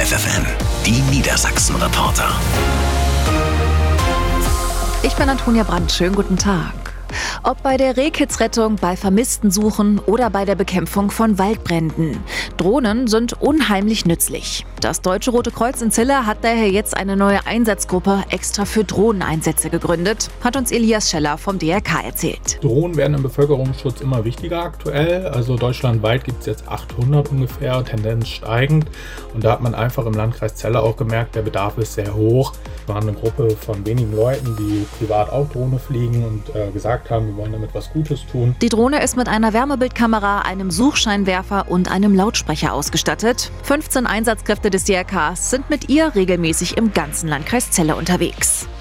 Live FM, die Niedersachsen-Reporter. Ich bin Antonia Brandt, schönen guten Tag. Ob bei der Rehkitzrettung, bei Vermisstensuchen oder bei der Bekämpfung von Waldbränden. Drohnen sind unheimlich nützlich. Das Deutsche Rote Kreuz in Celle hat daher jetzt eine neue Einsatzgruppe extra für Drohneneinsätze gegründet, hat uns Elias Scheller vom DRK erzählt. Drohnen werden im Bevölkerungsschutz immer wichtiger aktuell. Also deutschlandweit gibt es jetzt 800 ungefähr, Tendenz steigend. Und da hat man einfach im Landkreis Celle auch gemerkt, der Bedarf ist sehr hoch. Wir waren eine Gruppe von wenigen Leuten, die privat auch Drohne fliegen und gesagt haben, wir wollen damit was Gutes tun. Die Drohne ist mit einer Wärmebildkamera, einem Suchscheinwerfer und einem Lautsprecher ausgestattet. 15 Einsatzkräfte des DRKs sind mit ihr regelmäßig im ganzen Landkreis Celle unterwegs.